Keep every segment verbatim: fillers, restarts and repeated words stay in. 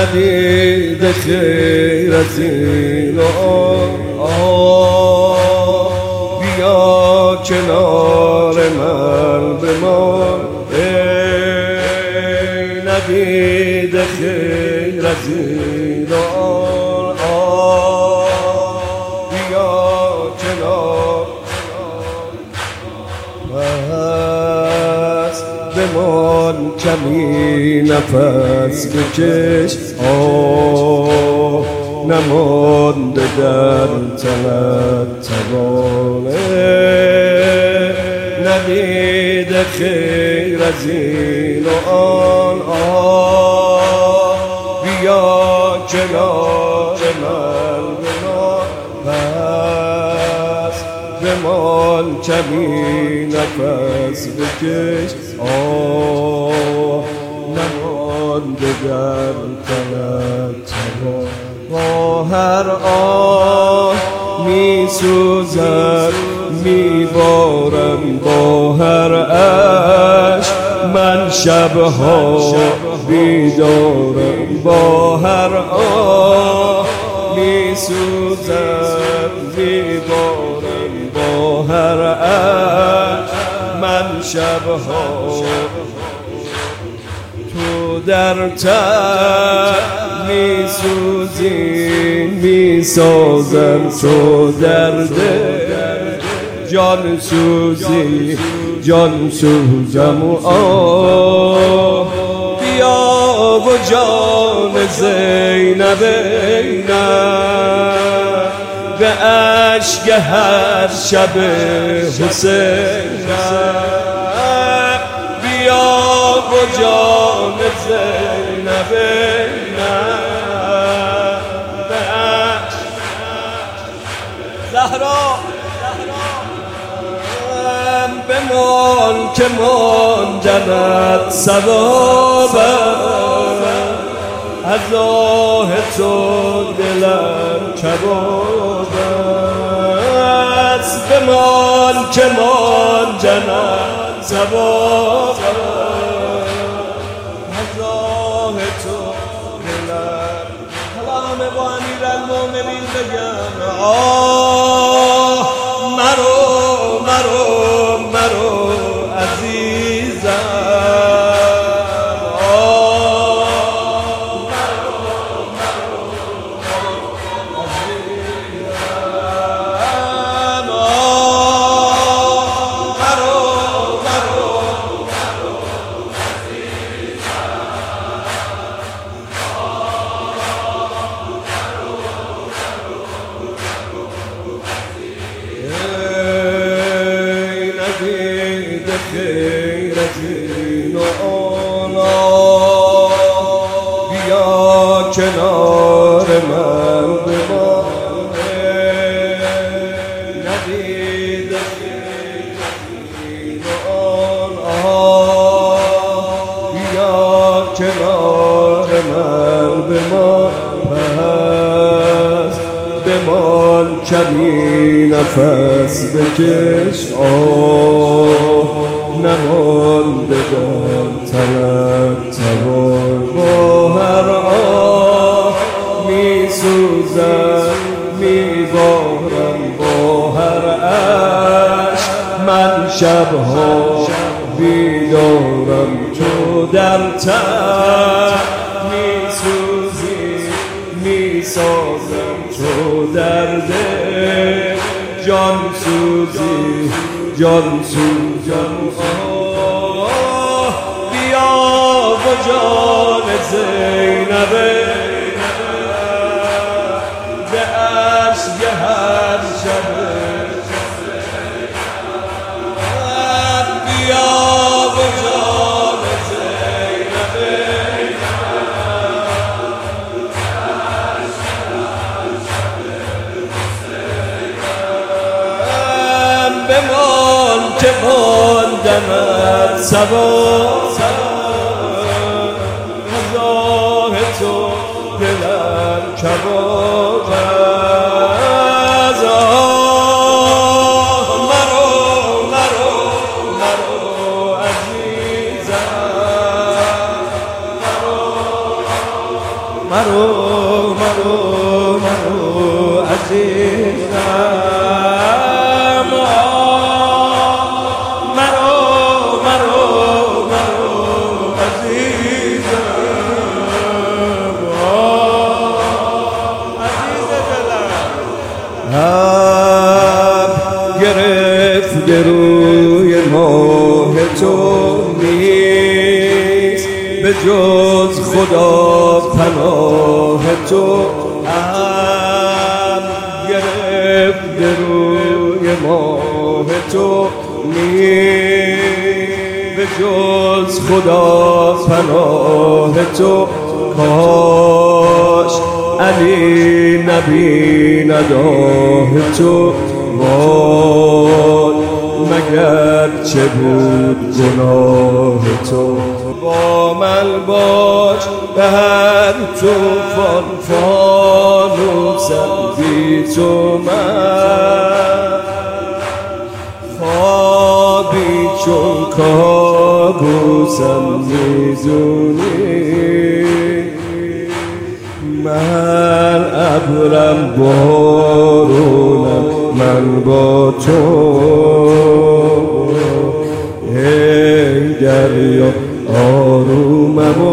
ندیده خیر از این آه، بیا کنار من بمان. ای ندیده خیر از این آه، بیا کنار بس بمان کمی نفس بکش. آه نمانده در تنت توانه، ندیده خیر از این و آن. آه بیا کنار من بمان، پس بمان کمی نفس بکش. آه نمانده در تنت توانه، با هر آه می سوزد می بارم، با هر عشق من شبها بیدارم. با هر آه می سوزد می بارم، با هر عشق من شبها. تو در تن می سوزی می سازم، تو در دل جان سوزی جان سوزم. و آه بیا و جان زینب به اشک هر شب حسین، بیا و جان زینب به اشک زهرا بمان که ماندنت ثوابم، از آه تو دلم کباب است. بمان که ماندنت ثوابم، از آه تو دلم. همه با امیرالمومنین بگم آه مرو مرو مرو عزیزم. آه مرو مرو عزیزم. آه مرو مرو خیر از این و آن. بیا کنار من بمان، ندیده خیر از این و آن. بیا کنار من بمان، پس بمان کمی نفس بکش. آه نمانده در تنت توان، با هر آه می سوزم می بارم، با هر عشق من شبها بیدارم. تو در تن می سوزی می سازم، تو در دل جان سوزی جان سوزم. آه بیا و جان زینب به اشک هر شب. بیا و جان زینب بمان که ماندمت ثواب، از آه تو دلم کباب. از آه مرو مرو مرو عزیزم، مرو مرو مرو مرو عزیزم مرو مرو مرو عزیزم عزیز دلم اب گرفت روی ماه تو نیست به جز خدا پناه تو اب گرفت روی ماه تو نیست به جز خدا پناه تو کاش علی نبیند آه تو وای مگر چه بود گناه تو با من باش به هر طوفان فانوسم بی تو من خوابی چون کابوسم میدونی من ابرم بارونم من با تو ای دریا آرومم و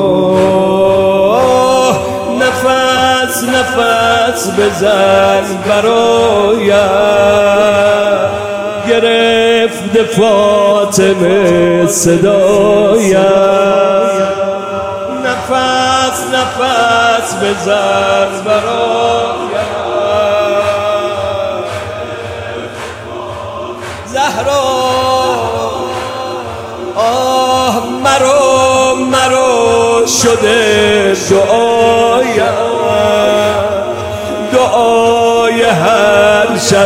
آه نفس نفس بزن برایم گرفت فاطمه صدایم نفس نفس بزن برایم زهرا آه مرو مرو شده دعایم دعای هر شب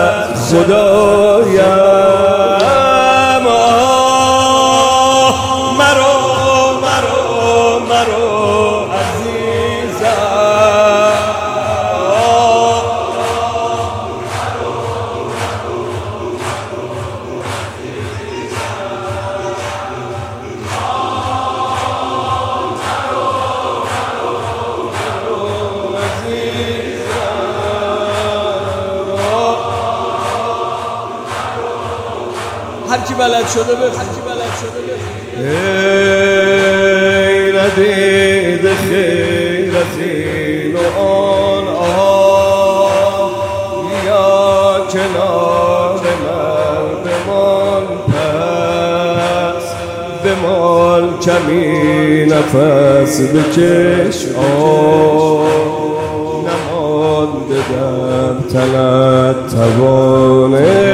خدایم آه مرو مرو مرو عزیزم آه هر کی بلد شده به هر کی بلد شده به ای ندید خیر از این و آن آه بیا کنار من بمان پس بمان کمی نفس بکش آه نمانده در تنت توانه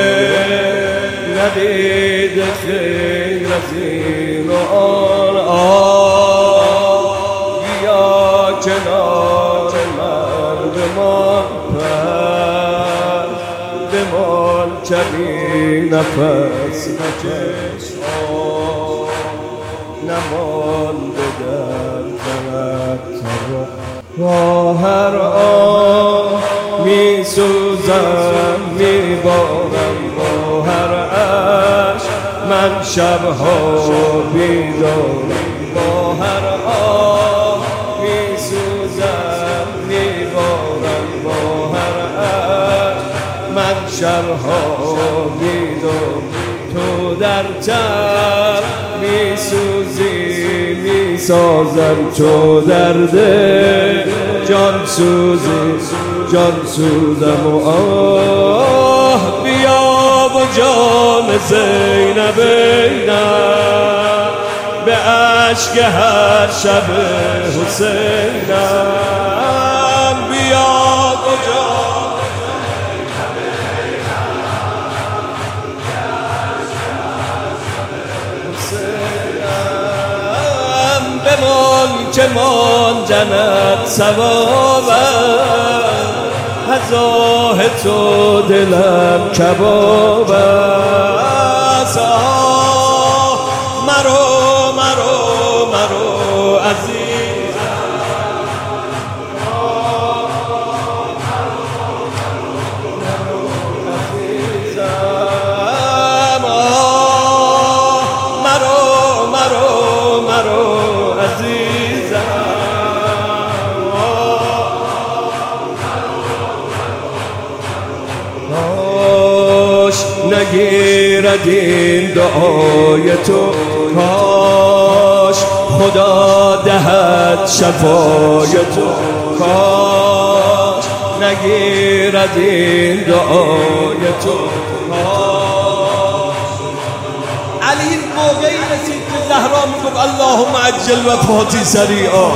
ندید خیر از این و آن آه بیا کنار من بمان پس بمان کمی نفس بکش آه نمانده در تنت با هر آه می سوزم می بارم با هر عشق من شبها بیدارم با هر آه می سوزم می بارم با هر عشق من شبها بیدارم تو در تر می سوزی می سازم تو در دل جان سوزی جان سوزم و آه بیا و جان زینبینم به عشق هر شب حسینم بیا و جان حسینم بمان که من جنت ثوابم از آه تو دلم کباب است مرو مرو مرو عزیزم مرو مرو مرو عزیزم نگیرد این دعای تو، کاش خدا دهد شفای تو، کاش نگیرد این دعای تو. علی این موقعی رسید که زهرا میگفت اللهم عجل وفاتی سریعا،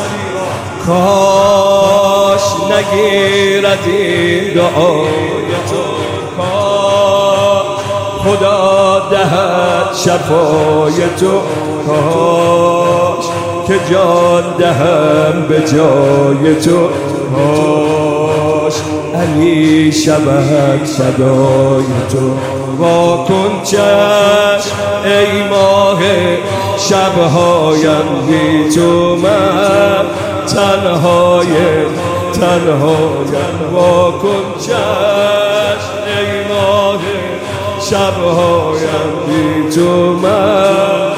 کاش نگیرد این دعای تو، کاش خدا دهد شفای تو، کاش که جان دهم به جای تو، کاش علی شود فدای تو. وا کن چشم ای ماه شبهایم بی تو، من تنهایم تنهایم. وا کن چشم ای ماه شبهایم بی تو، من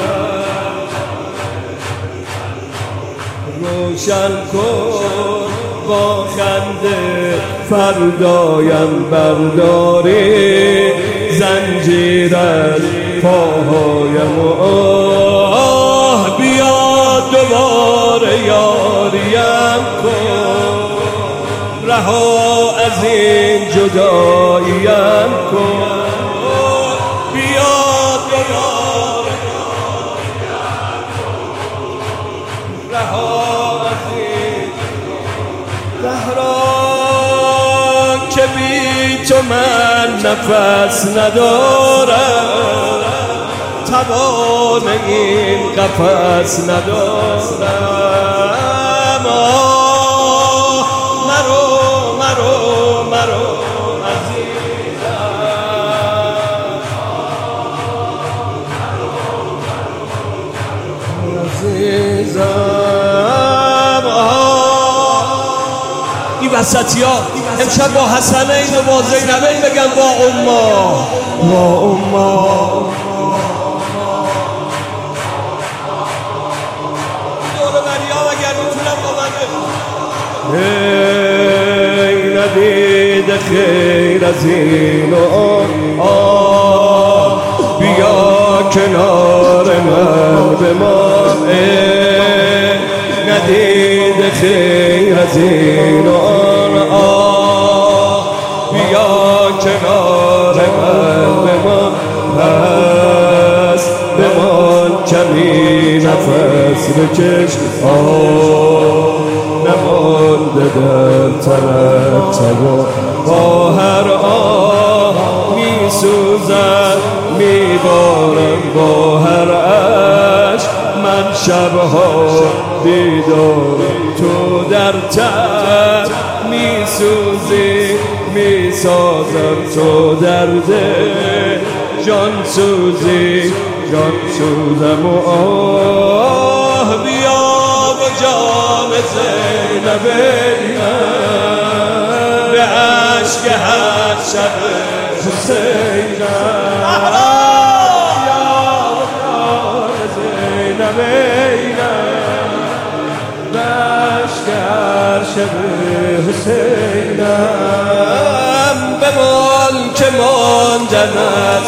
روشن کن با خنده فردایم برداری، زنجیر از پاهایم و آه بیا دوباره یاریم کن، رها از این جداییم کن، بیا دوباره یاریم کن، رها از این زهرا که بی تو من نفس ندارم، توان این قفس ندارم. آه مرو مرو مرو عزیزم عزیزم. این وسطی ها امشب با حسنین و با زینبین بگن با اما با اما. دور مریم اگر میتونم با من ای ندیده خیر از این و آن، بیا کنار من بمان، ای ندیده خیر از این و کنار من بمان، پس بمان کمی نفس بکش، آه نمانده در ترتبا. با هر آه می سوزم می بارم، با هر عشق من شبها بیدارم، تو در تب می سوزی می سازم، تو درد جان سوزی جان سوزم. و آه بیا و جان زینبینم، به عشق هر شب حسینم، بیا و جان زینبینم، به عشق هر شب حسینم. بمان که ماندن از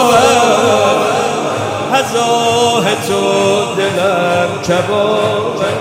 صبا، هزاه تو دلم کباب.